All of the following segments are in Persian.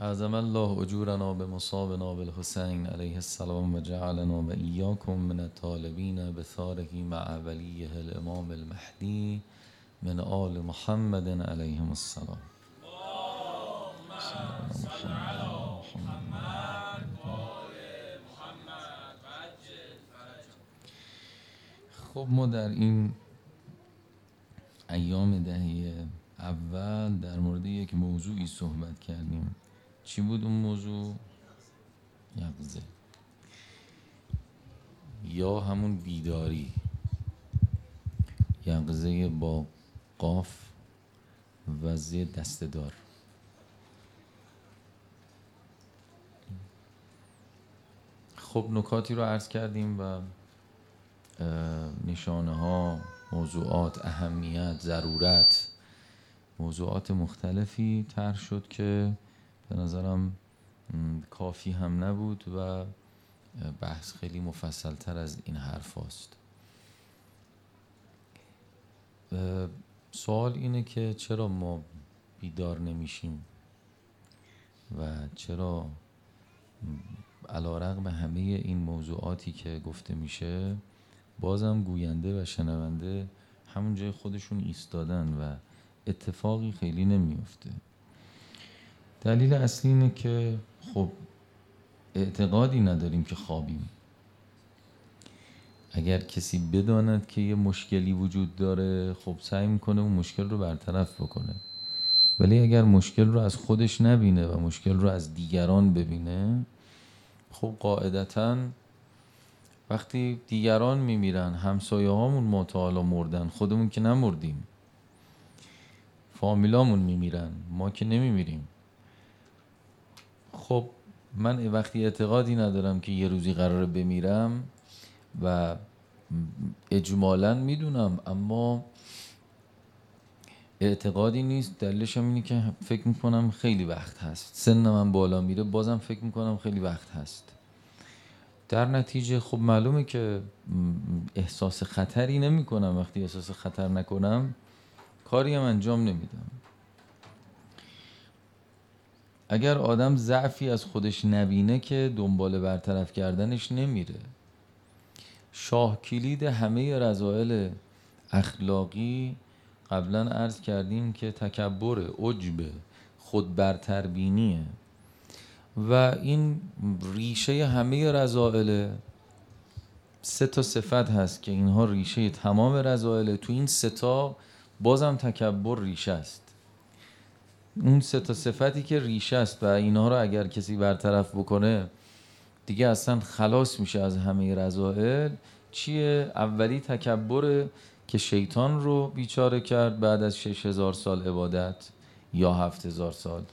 اعظم الله اجورنا بمصابنا بالحسین علیه السلام و جعلنا و ایاکم من الطالبین بثاره مع ولیه الامام المهدی من آل محمد علیهم السلام. خب ما در این ایام دهه اول در مورد یک موضوعی صحبت کردیم. چی بود اون موضوع؟ یقظه یا همون بیداری، یقظه با قاف و ز دسته‌دار. خب نکاتی رو عرض کردیم و نشانه ها، موضوعات، اهمیت، ضرورت، موضوعات مختلفی طرح شد که به نظرم کافی هم نبود و بحث خیلی مفصل تر از این حرف هاست. سوال اینه که چرا ما بیدار نمیشیم و چرا علیرغم همه این موضوعاتی که گفته میشه بازم گوینده و شنونده همون جای خودشون ایستادن و اتفاقی خیلی نمیفته. دلیل اصلی اینه که خب اعتقادی نداریم که خوابیم. اگر کسی بداند که یه مشکلی وجود داره خب سعی میکنه اون مشکل رو برطرف بکنه، ولی اگر مشکل رو از خودش نبینه و مشکل رو از دیگران ببینه، خب قاعدتاً وقتی دیگران میمیرن، همسایه هامون ما تا حالا مردن، خودمون که نمردیم، فامیلامون میمیرن، ما که نمیمیریم. خب من وقتی اعتقادی ندارم که یه روزی قراره بمیرم و اجمالاً میدونم اما اعتقادی نیست، دلیلش هم اینه که فکر میکنم خیلی وقت هست، سن من بالا میره بازم فکر میکنم خیلی وقت هست. در نتیجه خب معلومه که احساس خطری نمی کنم. وقتی احساس خطر نکنم کاری هم انجام نمیدم. اگر آدم ضعفی از خودش نبینه که دنبال برطرف کردنش نمیره. شاه کلید همه رذائل اخلاقی قبلا عرض کردیم که تکبر، عجب، خود برتربینیه و این ریشه همه رذائل. 3 تا صفت هست که اینها ریشه تمام رذائل. تو این 3 تا بازم تکبر ریشه است. اون 3 تا صفتی که ریشه است و اینها رو اگر کسی برطرف بکنه دیگه اصلا خلاص میشه از همه رذائل. چیه؟ اولی تکبر که شیطان رو بیچاره کرد بعد از 6000 سال عبادت یا 7000 سال.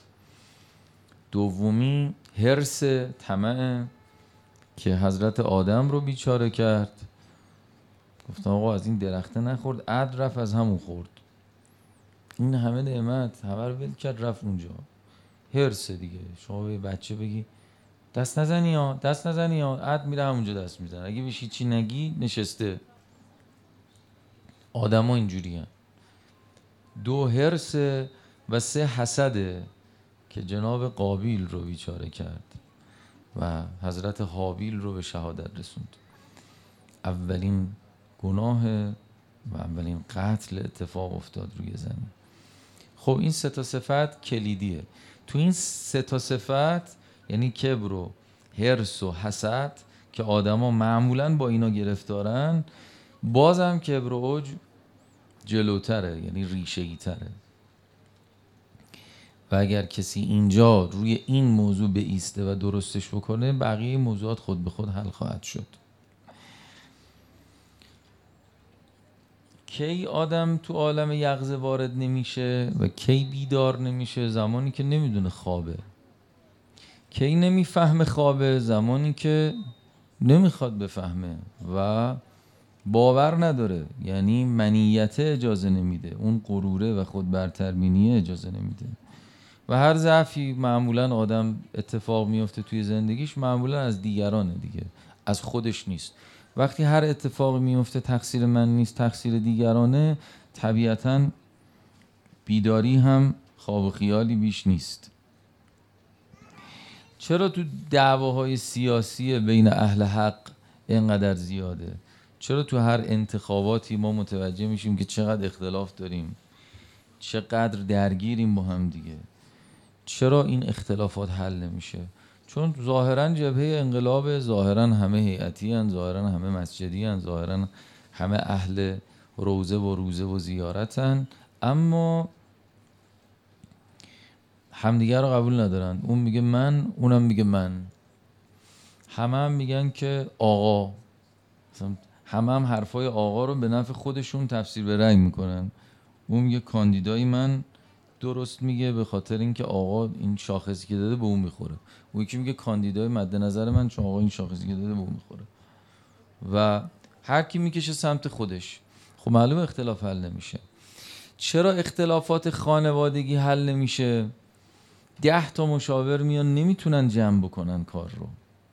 دومی حرص، طمع که حضرت آدم رو بیچاره کرد. گفتم آقا از این درخته نخورد، عد رفت از همون خورد. این همه نعمت همه رو ول کرد رفت اونجا. حرص دیگه. شما به بچه بگی دست نزنی ها، دست نزنی ها، عد میره همونجا دست میزنه. اگه بهش چی نگی نشسته. آدم ها اینجوری هن. 2 حرص و 3 حسده که جناب قابیل رو بیچاره کرد و حضرت حابیل رو به شهادت رسوند. اولین گناه و اولین قتل اتفاق افتاد روی زمین. خب این 3 تا صفت کلیدیه. تو این 3 تا صفت یعنی کبر و حرص و حسد که آدما معمولاً با اینا گرفتارن، بازم کبر و عجب جلوتره، یعنی ریشه‌ای تره. و اگر کسی اینجا روی این موضوع بایسته و درستش بکنه بقیه موضوعات خود به خود حل خواهد شد. کی آدم تو عالم یقظه وارد نمیشه و کی بیدار نمیشه؟ زمانی که نمیدونه خوابه. کی نمیفهمه خوابه؟ زمانی که نمیخواد بفهمه و باور نداره، یعنی منیت اجازه نمیده، اون غروره و خود برتربینی اجازه نمیده. و هر ضعفی معمولا آدم اتفاق میفته توی زندگیش معمولا از دیگرانه دیگه، از خودش نیست. وقتی هر اتفاقی میفته تقصیر من نیست، تقصیر دیگرانه، طبیعتاً بیداری هم خواب و خیالی بیش نیست. چرا تو دعواهای سیاسی بین اهل حق اینقدر زیاده؟ چرا تو هر انتخاباتی ما متوجه میشیم که چقدر اختلاف داریم، چقدر درگیریم با هم دیگه؟ چرا این اختلافات حل نمیشه؟ چون ظاهرا جبهه انقلاب، ظاهرا همه هیئتی هن، ظاهرا همه مسجدی هن، ظاهرا همه اهل روزه و روزه و زیارتن، اما همدیگه رو قبول ندارن. اون میگه من، اونم میگه من. همه میگن که آقا، همه حرفای آقا رو به نفع خودشون تفسیر به رأی میکنن. اون میگه کاندیدای من درست میگه به خاطر اینکه آقا این شاخصی که داده به اون میخوره. اون یکی میگه کاندیدای مد نظر من چون آقا این شاخصی که داده به اون میخوره. و هر کی میکشه سمت خودش. خب معلومه اختلاف حل نمیشه. چرا اختلافات خانوادگی حل نمیشه؟ 10 تا مشاور میان نمیتونن جمع بکنن کار رو.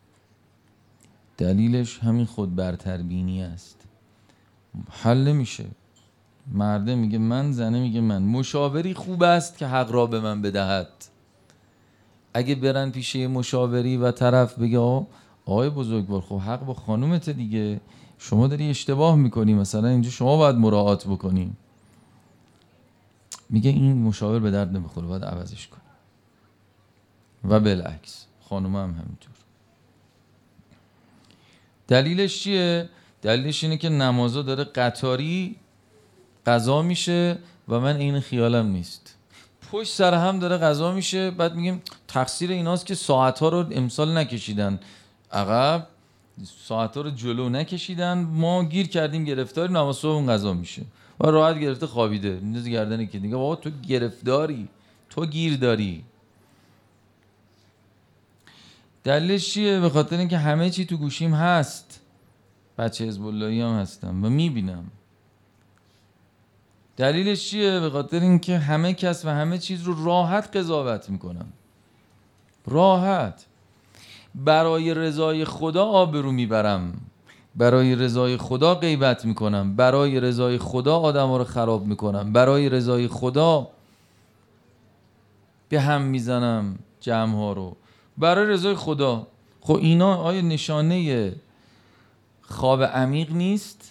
دلیلش همین خود برتربینی است. حل نمیشه. مرده میگه من، زنه میگه من. مشاوری خوب است که حق را به من بدهد. اگه برن پیش مشاوری و طرف بگه آقای بزرگوار خب حق با خانومت دیگه، شما داری اشتباه میکنی، مثلا اینجا شما باید مراعات بکنی، میگه این مشاور به درد نمیخوره، باید عوضش کنی. و بالعکس خانومه هم همینطور. دلیلش چیه؟ دلیلش اینه که نمازا داره قطاری قضا میشه و من این خیالم نیست. پشت سر هم داره قضا میشه، بعد میگیم تقصیر ایناست که ساعتها رو امسال نکشیدن عقب، ساعتها رو جلو نکشیدن، ما گیر کردیم گرفتاری، نماز صبح اون قضا میشه و راحت گرفته خوابیده میندازه گردن که دیگه بابا تو گرفتاری، تو گیر داری. دلیلش چیه؟ به خاطر اینکه همه چی تو گوشیم هست، بچه حزب اللهی هم هستم و میبینم. دلیلش چیه؟ به خاطر اینکه همه کس و همه چیز رو راحت قضاوت میکنم. راحت. برای رضای خدا آبرو میبرم، برای رضای خدا غیبت میکنم، برای رضای خدا آدم‌ها رو خراب میکنم، برای رضای خدا به هم میزنم جمع‌ها رو، برای رضای خدا. خب اینا آیا نشانه خواب عمیق نیست؟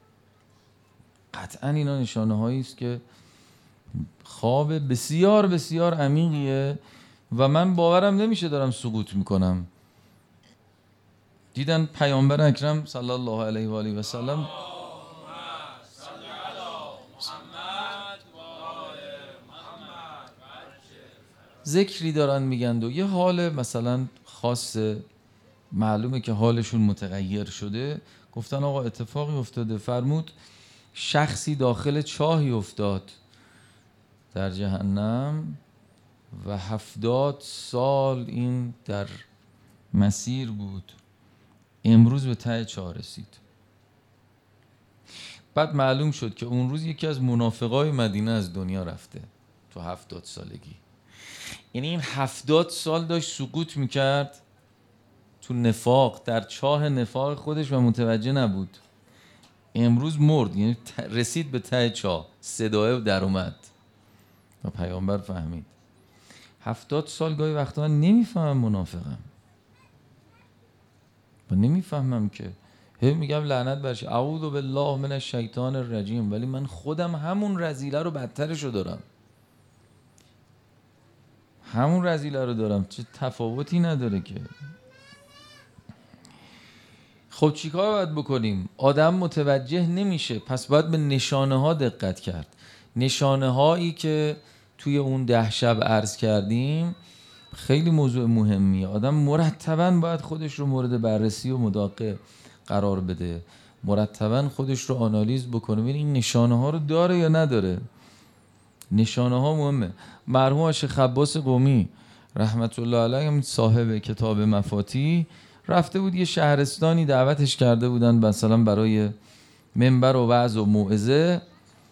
قطعا اینا نشانه هایی است که خواب بسیار بسیار عمیقیه و من باورم نمیشه دارم سقوط میکنم. دیدن پیامبر اکرم صلی الله علیه و آله و سلم ذکری دارن میگن و یه حال مثلا خاص، معلومه که حالشون متغیر شده، گفتن آقا اتفاقی افتاده، فرمود شخصی داخل چاهی افتاد در جهنم و 70 سال این در مسیر بود، امروز به ته چاه رسید. بعد معلوم شد که اون روز یکی از منافقای مدینه از دنیا رفته تو 70 سالگی. یعنی این 70 سال داشت سقوط میکرد تو نفاق، در چاه نفاق خودش و متوجه نبود. امروز مرد، یعنی رسید به ته چاه، صدای در اومد و پیامبر فهمید. 70 سال گاهی وقتا من نمیفهمم منافقم و نمیفهمم که میگم لعنت برش، اعوذ بالله من الشیطان الرجیم، ولی من خودم همون رذیله رو بدترشو دارم، همون رذیله رو دارم، چه تفاوتی نداره که. خب چیکار باید بکنیم؟ آدم متوجه نمیشه، پس باید به نشانه ها دقت کرد. نشانه هایی که توی اون 10 شب عرض کردیم خیلی موضوع مهمیه. آدم مرتباً باید خودش رو مورد بررسی و مداقه قرار بده، مرتباً خودش رو آنالیز بکنه، ببین این نشانه ها رو داره یا نداره. نشانه ها مهمه. مرحوم شیخ عباس قمی رحمت الله علیه صاحب کتاب مفاتیح رفته بود یه شهرستانی، دعوتش کرده بودن مثلا برای منبر و وعظ و موعظه.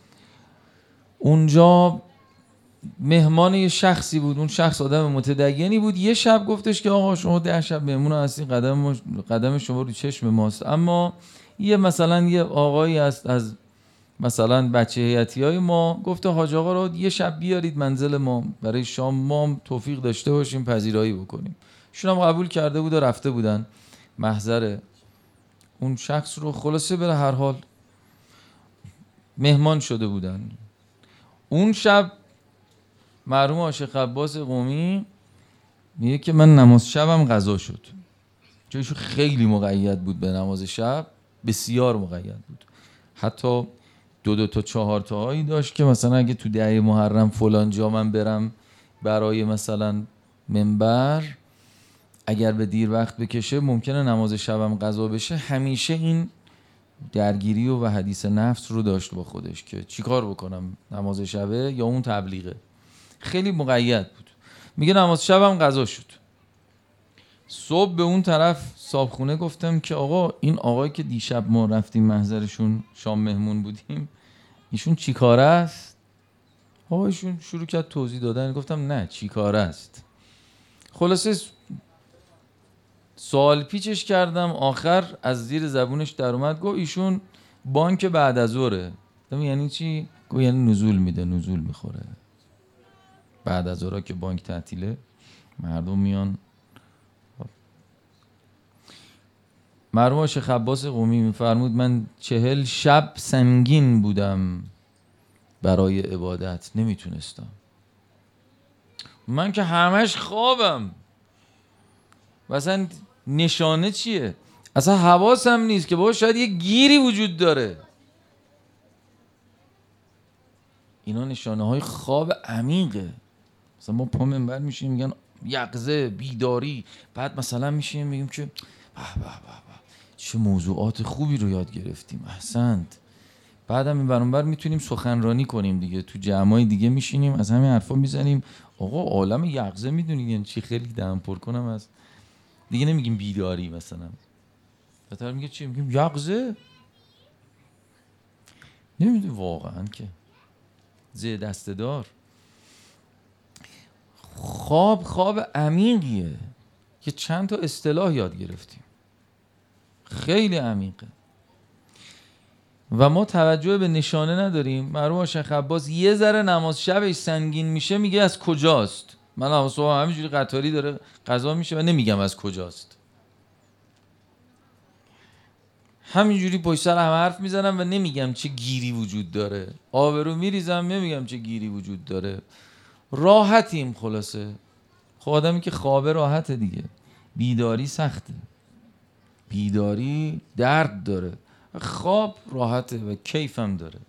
اونجا مهمان یه شخصی بود، اون شخص آدم متدینی بود. یه شب گفتش که آقا شما 10 شب مهمون هستین، قدم شما رو چشم ماست، اما یه مثلا یه آقایی هست از مثلا بچه هیئتیای ما گفته حاج آقا رو یه شب بیارید منزل ما برای شام، ما هم توفیق داشته باشیم پذیرایی بکنیم. ایشون هم قبول کرده بود و رفته بودن محضر اون شخص رو. خلاصه به هر حال مهمان شده بودن. اون شب مرحوم شیخ عباس قمی میگه که من نماز شبم قضا شد، چون ایشون خیلی مقید بود به نماز شب، بسیار مقید بود. حتی 2 تا 4 تا هایی داشت که مثلا اگه تو 10 محرم فلان جا من برم برای مثلا منبر، اگر به دیر وقت بکشه ممکنه نماز شبم قضا بشه. همیشه این درگیری و حدیث نفس رو داشت با خودش که چیکار بکنم، نماز شبه یا اون تبلیغه. خیلی مقید بود. میگه نماز شبم قضا شد. صبح به اون طرف صابخونه گفتم که آقا این آقایی که دیشب ما رفتیم محضرشون شام مهمون بودیم، ایشون چی کاره است؟ آقا ایشون شروع کرد توضیح دادن. گفتم نه چی کاره است. خلاصه سوال پیچش کردم، آخر از زیر زبونش در اومد گفت ایشون بانک بعد از ظهره. یعنی چی؟ گفت یعنی نزول میده، نزول میخوره. بعد از ظهر که بانک تعطیله مردم میان. مرحوم شیخ عباس قمی میفرمود من 40 شب سنگین بودم برای عبادت، نمیتونستم. من که همش خوابم و اصلا نشانه چیه؟ اصلا حواسم نیست که بابا شاید یه گیری وجود داره. اینا نشانه های خواب عمیقه. مثلا ما پا منبر میشیم میگن یقظه، بیداری، بعد مثلا میشیم میگیم که به به به چه موضوعات خوبی رو یاد گرفتیم، احسنت. بعدم این برانبر میتونیم سخنرانی کنیم دیگه، تو جمعای دیگه میشینیم از همین حرفا میزنیم. آقا عالم یقظه میدونید یعنی چی؟ خیلی دم پر کنم از دیگه نمیگیم بیداری. مثلا بهتر میگه چی؟ میگیم یقظه. نمیدونی واقعا که زی دسته‌دار. خواب عمیقیه که چند تا اصطلاح یاد گرفتیم، خیلی عمیقه و ما توجه به نشانه نداریم. مرحوم شیخ عباس یه ذره نماز شبش سنگین میشه میگه از کجاست. من صبح همینجوری قطاری داره قضا میشه و نمیگم از کجاست، همینجوری پشت سر هم حرف میزنم و نمیگم چه گیری وجود داره، آبرو میریزم نمیگم چه گیری وجود داره. راحتیم. خلاصه خب آدمی که خوابه راحته دیگه. بیداری سخته، بیداری درد داره، خواب راحته و کیفم داره.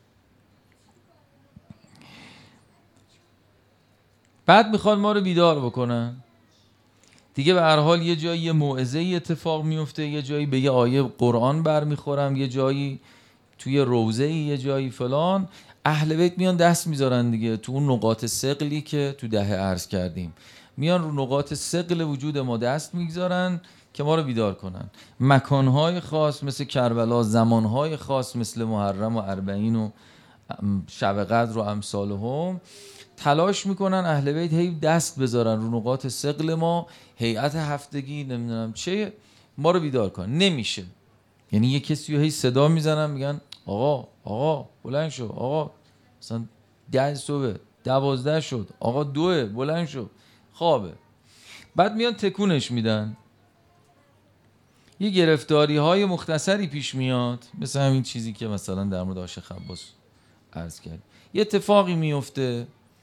بعد میخواد ما رو بیدار بکنن دیگه. به هر حال یه جایی یه موعظه اتفاق میفته، یه جایی به یه آیه قرآن برمیخورم، یه جایی توی روضه، یه جایی فلان. اهل بیت میان دست میذارن دیگه تو اون نقاط ثقلی که تو دهه عرض کردیم، میان رو نقاط ثقل وجود ما دست میگذارن که ما رو بیدار کنن. مکانهای خاص مثل کربلا، زمانهای خاص مثل محرم و اربعین و شب قدر و امثالهم، تلاش میکنن اهل بیت هی دست بذارن رو نقاط ثقل ما، هیئت هفتگی نمیدونم چه، ما رو بیدار کنن. نمیشه. یعنی یه کسی رو هی صدا میزنن میگن آقا بلند شو، آقا مثلا 10 صبح 12 شد، آقا 2 بلند شو، خوابه. بعد میان تکونش میدن. یه گرفتاری های مختصری پیش میاد، مثل همین چیزی که مثلا در مورد شیخ عباس عرض کرد. یه اتفاقی میفته،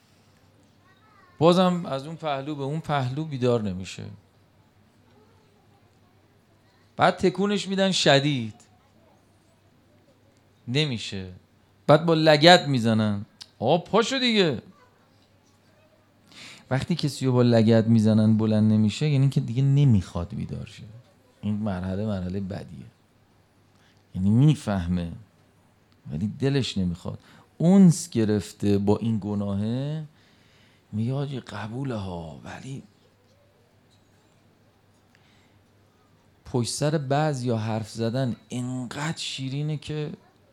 بازم از اون پهلو به اون پهلو بیدار نمیشه. بعد تکونش میدن شدید، نمیشه. بعد با لگد میزنن، آقا پاشو دیگه. وقتی کسی رو با لگد میزنن بلند نمیشه، یعنی که دیگه نمیخواد بیدار شه. این مرحله بدیه. یعنی میفهمه ولی دلش نمیخواد. اونس گرفته با این گناهه، میگه آجی قبوله ها، ولی پشت سر بعض یا حرف زدن اینقدر شیرینه که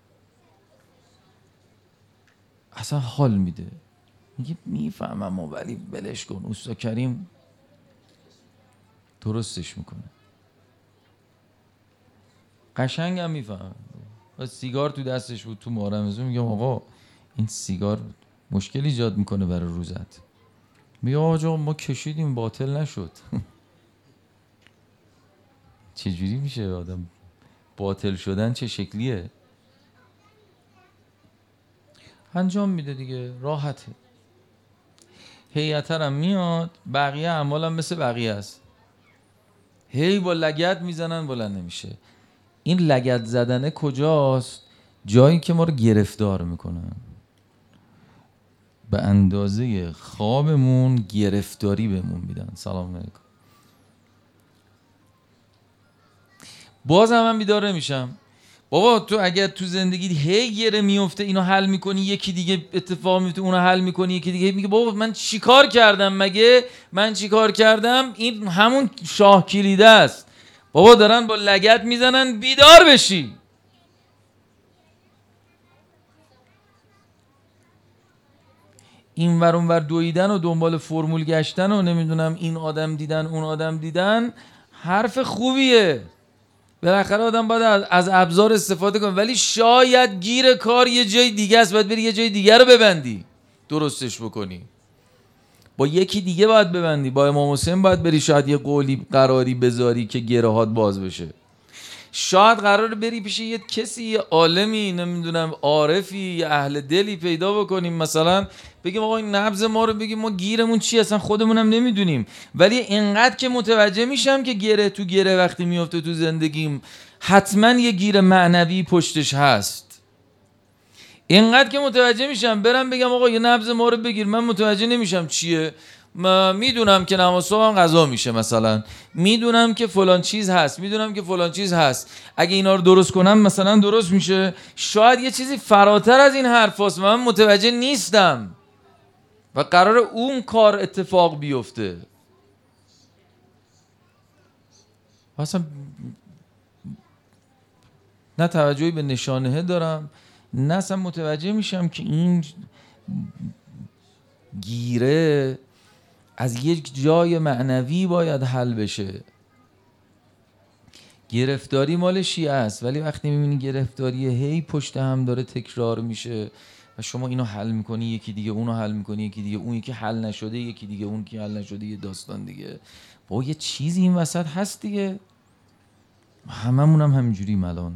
اصلا حال میده. میگه میفهمم ولی بلش کن، اوستا کریم درستش میکنه. قشنگم میفهمم. سیگار تو دستش بود تو محرم. میگم آقا این سیگار مشکل ایجاد میکنه برای روزت. میگه آقا ما کشیدیم باطل نشد. چجوری میشه آدم باطل شدن چه شکلیه؟ انجام میده دیگه، راحته. هیئت‌ها هم میاد، بقیه اعمالم مثل بقیه است. هی با لگد میزنن بلند نمیشه. این لگد زدنه کجاست؟ جایی که ما رو گرفتار میکنن. به اندازه خوابمون گرفتاری بهمون میدن. سلام علیکم. بازم من بیدار نمیشم. بابا تو اگر تو زندگی هی گره میفته اینو حل میکنی، یکی دیگه اتفاق میفته اونو حل میکنی، یکی دیگه میگه بابا من چیکار کردم مگه؟ من چیکار کردم؟ این همون شاه کلیده است. بابا دارن با لگد میزنن، بیدار بشی. این ور اون ور دویدن و دنبال فرمول گشتن و نمیدونم این آدم دیدن اون آدم دیدن حرف خوبیه، بالاخره آدم باید از ابزار استفاده کنه، ولی شاید گیر کار یه جای دیگه است، باید بری یه جای دیگه رو ببندی درستش بکنی. با یکی دیگه باید ببندی، با امام حسین باید بری، شاید یه قولی قراری بذاری که گرهات باز بشه. شاید قراره بری پیش یه کسی، یه عالمی، نمیدونم عارفی، یه اهل دلی پیدا بکنیم، مثلا بگیم آقا این نبض ما رو بگیم، ما گیرمون چی اصلا خودمونم نمیدونیم، ولی اینقدر که متوجه میشم که گره تو گره وقتی میفته تو زندگیم حتما یه گیر معنوی پشتش هست. اینقدر که متوجه میشم برم بگم آقا یه نبض ما رو بگیر، من متوجه نمیشم چیه، میدونم که نماز صبحم قضا میشه، مثلا میدونم که فلان چیز هست، میدونم که فلان چیز هست، اگه اینا رو درست کنم مثلا درست میشه. شاید یه چیزی فراتر از این حرف هست و من متوجه نیستم و قرار اون کار اتفاق بیفته. اصلا نه توجهی به نشانه دارم، نه اصلا متوجه میشم که این گیره از یک جای معنوی باید حل بشه. گرفتاری مال شیعه است، ولی وقتی میبینی گرفتاری هی پشت هم داره تکرار میشه و شما اینو حل میکنی، یکی دیگه اونو حل میکنی، یکی دیگه اون یکی حل نشده، یکی دیگه اون که حل نشده، یه داستان دیگه. با یه چیزی این وسط هست دیگه. هممون هم همینجوریم الان.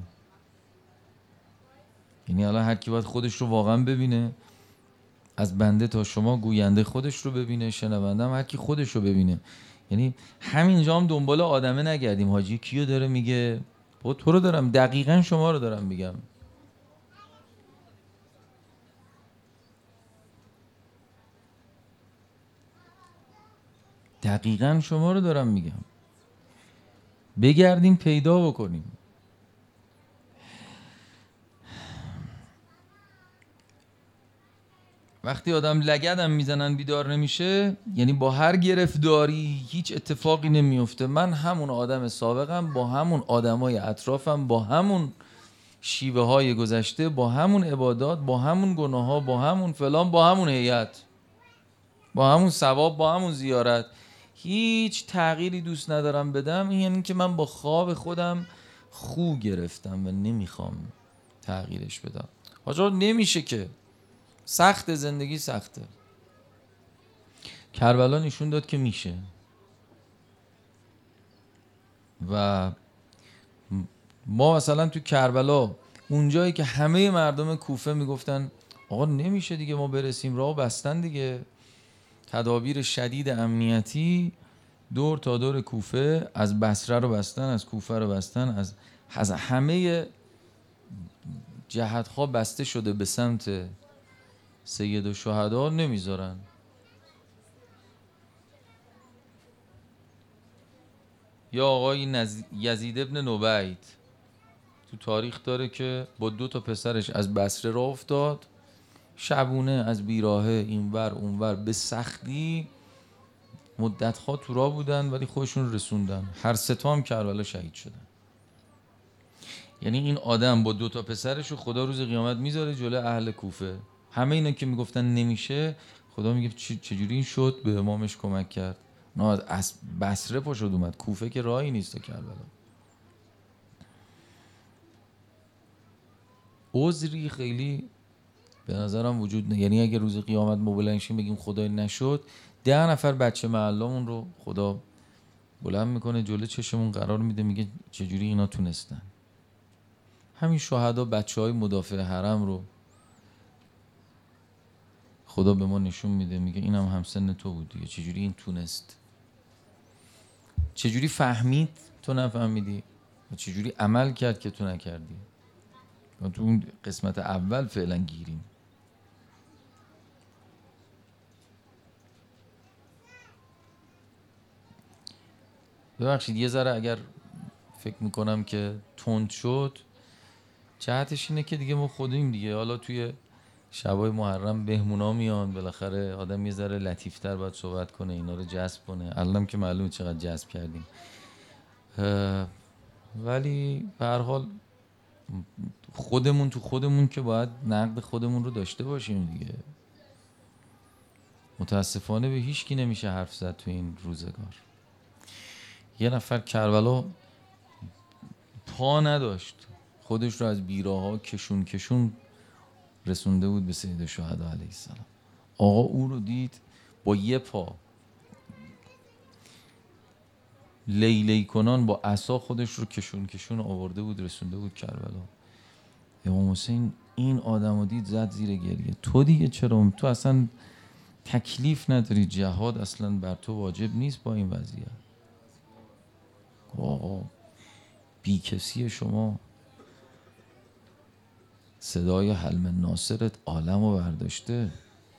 یعنی الان هر کی باید خودش رو واقعا ببینه، از بنده تا شما گوینده خودش رو ببینه، شنونده هم هر کی خودش رو ببینه. یعنی همینجا هم دنبال آدمه نگردیم حاجی کیو داره میگه، با تو رو دارم، دقیقاً شما رو دارم میگم. دقیقاً شما رو دارم میگم. بگردیم پیدا بکنیم. وقتی آدم لگدم میزنن بیدار نمیشه، یعنی با هر گرفتاری هیچ اتفاقی نمیفته. من همون آدم سابقم، با همون آدمای اطرافم، با همون شیوه های گذشته، با همون عبادات، با همون گناه ها، با همون فلان، با همون هیئت، با همون ثواب، با همون زیارت، هیچ تغییری دوست ندارم بدم. این یعنی که من با خواب خودم خو گرفتم و نمیخوام تغییرش بدم. آجا نمیشه که، سخت، زندگی سخته. کربلا نشون داد که میشه و ما مثلا تو کربلا اونجایی که همه مردم کوفه میگفتن آقا نمیشه دیگه ما برسیم، راه بستن دیگه، تدابیر شدید امنیتی دور تا دور کوفه، از بصره رو بستن، از کوفه رو بستن، از همه جهت‌ها بسته شده به سمت سید الشهدا، نمیذارن. یا آقای یزید ابن نبیت تو تاریخ داره که با 2 تا پسرش از بصره راه افتاد، شبونه از بیراهه اینور اونور به سختی مدت‌ها تو راه بودن ولی خودشون رسوندن. هر 3 تا هم کربلا شهید شدن. یعنی این آدم با 2 تا پسرش رو خدا روز قیامت میذاره جلوی اهل کوفه. همه اینا که میگفتن نمیشه، خدا میگه چجوری این شد، به امامش کمک کرد. نه از بصره پاشد اومد کوفه، که راهی نیست تا کربلا. عذری خیلی به نظرم وجود نه. یعنی اگه روز قیامت ما بلند شیم بگیم خدای نشد، 10 نفر بچه محلمون رو خدا بلند میکنه جلوی چشمون قرار میده، میگه چجوری اینا تونستن. همین شهدا بچهای مدافع حرم رو خدا به ما نشون میده، میگه اینم همسن تو بود دیگه، چجوری این تونست، چجوری فهمید تو نفهمیدی و چجوری عمل کرد که تو نکردی. ما تو اون قسمت اول فعلا گیریم. ببخشید یه ذره اگر فکر میکنم که تند شد، جهتش اینه که دیگه ما خودیم دیگه، حالا توی شبای محرم بهمونا میان، بالاخره آدم یه ذره لطیفتر باید صحبت کنه، اینا رو جذب کنه. الانم که معلومه چقدر جذب کردیم، ولی به هر حال خودمون تو خودمون که باید نقد خودمون رو داشته باشیم دیگه. متاسفانه به هیچ کی نمیشه حرف زد تو این روزگار. یه نفر کربلا پا نداشت، خودش رو از بیراها کشون رسونده بود به سید الشهدا علیه السلام. آقا او رو دید با یه پا لیلی کنان با عصا خودش رو کشون آورده بود رسونده بود کربلا. امام حسین این آدم رو دید زد زیر گریه. تو دیگه چرا؟ تو اصلا تکلیف نداری، جهاد اصلا بر تو واجب نیست با این وضعیت. آقا بی کسی شما، صدای حلم ناصرت عالم رو برداشته.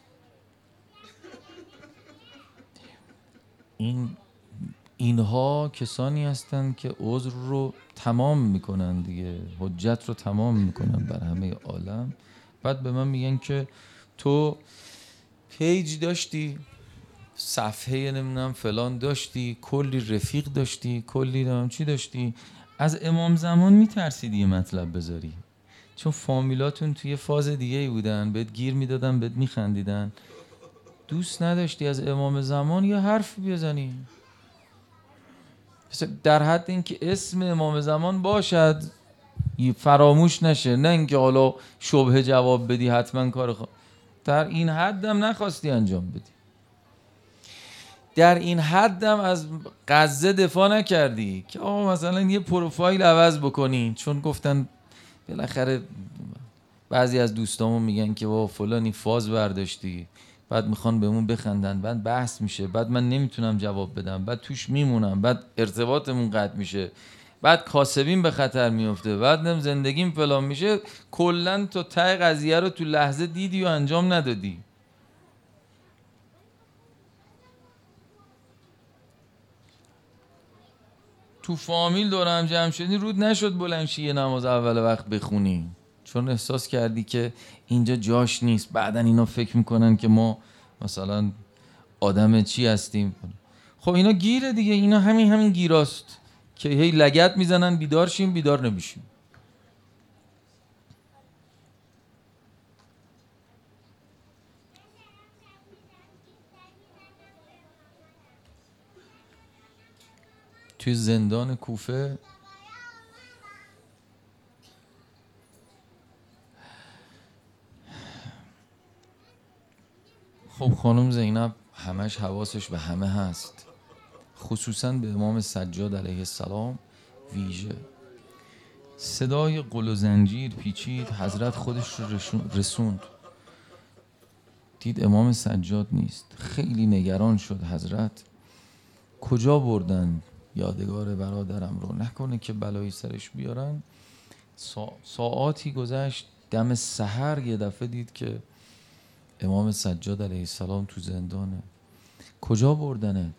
اینها کسانی هستند که عذر رو تمام میکنن دیگه، حجت رو تمام میکنن بر همه عالم. بعد به من میگن که تو پیج داشتی، صفحه نمیدونم فلان داشتی، کلی رفیق داشتی، کلی نمیدونم چی داشتی، از امام زمان میترسیدی یه مطلب بذاری چون فامیلاتون توی فاز دیگه ای بودن، بهت گیر میدادن، بهت میخندیدن، دوست نداشتی از امام زمان یه حرف بزنی در حد اینکه اسم امام زمان باشد فراموش نشه، نه اینکه حالا شبهه جواب بدی حتما کار در این حدم نخواستی انجام بدی، در این حدم از غزه دفاع نکردی که آقا مثلا یه پروفایل عوض بکنی، چون گفتن بالاخره بعضی از دوستامون میگن که با فلانی فاز برداشتی، بعد میخوان بهمون بخندن، بعد بحث میشه، بعد من نمیتونم جواب بدم، بعد توش میمونم، بعد ارتباطمون قطع میشه، بعد کاسبین به خطر میفته، بعد زندگیم فلان میشه. کلا تو ته قضیه رو تو لحظه دیدی و انجام ندادی. تو فامیل دورم جمع شدی رود نشد بلند شی یه نماز اول وقت بخونی، چون احساس کردی که اینجا جاش نیست. بعدن اینا فکر میکنن که ما مثلا آدم چی هستیم. خب اینا گیره دیگه، اینا همین گیراست که هی لگد میزنن بیدار شیم، بیدار نمیشیم. توی زندان کوفه خب خانم زینب همش حواسش به همه هست، خصوصا به امام سجاد علیه السلام ویژه. صدای قل و زنجیر پیچید، حضرت خودش رو رسوند، دید امام سجاد نیست، خیلی نگران شد. حضرت کجا بردن یادگار برادرم رو، نکنه که بلایی سرش بیارن. ساعاتی گذشت، دم سحر یه دفعه دید که امام سجاد علیه السلام تو زندانه. کجا بردنت؟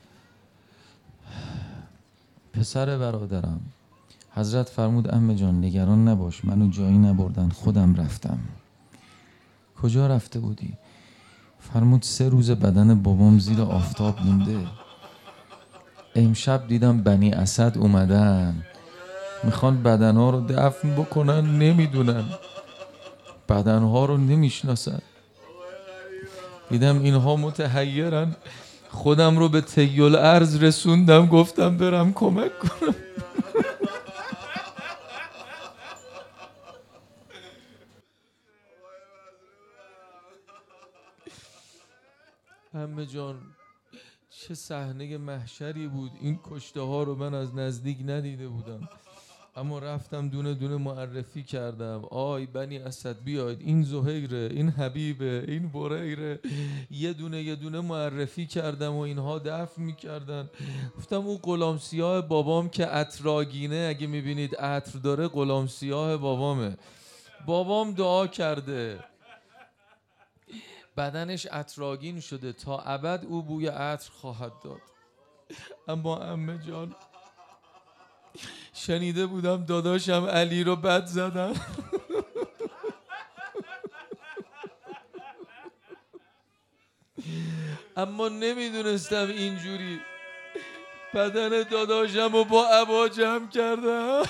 پسر برادرم. حضرت فرمود عمه جان نگران نباش، منو جایی نبردن، خودم رفتم. کجا رفته بودی؟ فرمود 3 روز بدن بابام زیر آفتاب مونده، امشب دیدم بنی اسد اومدن میخوان بدنها رو دفن بکنن، نمیدونن بدنها رو نمیشناسن، دیدم اینها متحیرن، خودم رو به طی الارض رسوندم، گفتم برم کمک کنم. عمه جان چه صحنه محشری بود، این کشته ها رو من از نزدیک ندیده بودم، اما رفتم دونه دونه معرفی کردم. آی بنی اسد بیاید، این زهیره، این حبیبه، این بریره، یه دونه معرفی کردم و اینها دفن میکردن. گفتم اون غلام سیاه بابام که عطراگینه، اگه میبینید عطر داره غلام سیاه بابامه. بابام دعا کرده بدنش عطراگین شده، تا ابد او بوی عطر خواهد داد. اما عمه جان شنیده بودم داداشم علی رو بد زدن. اما نمیدونستم اینجوری بدن داداشم رو با عبا جمع کردم.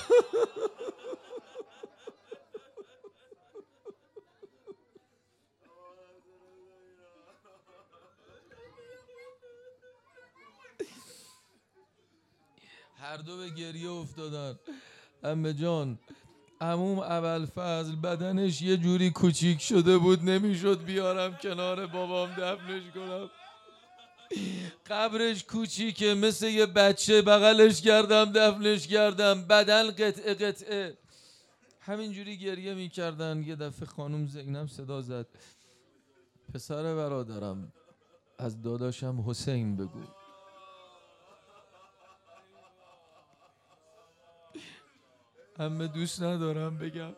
هر دو به گریه افتادن. عمه جان عموم ابوالفضل بدنش یه جوری کوچیک شده بود نمیشد بیارم کنار بابام دفنش کنم. قبرش کوچیکه، مثل یه بچه بغلش کردم دفنش کردم، بدن قطعه قطعه. همینجوری گریه میکردن. یه دفعه خانم زینب صدا زد پسر برادرم از داداشم حسین بگو. همه دوست ندارم بگم.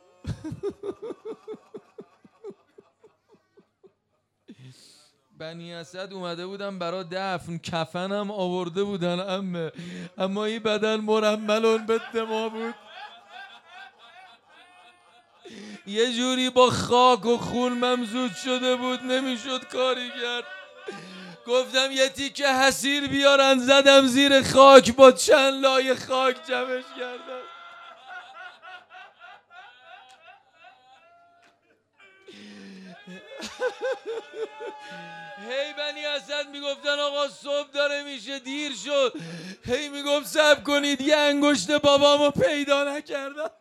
بنی اسد اومده بودن برا دفن، کفنم آورده بودن عمه، اما این بدن مرملون به دما بود، یه جوری با خاک و خون ممزوج شده بود نمیشد کاری کرد. گفتم یه تیکه حسیر بیارن، زدم زیر خاک، با چند لایه خاک جمعش کردم. هی بنی اسد میگفتن آقا صبح داره میشه، دیر شد. هی میگفت صبر کنید، یه انگشت بابامو پیدا نکردم.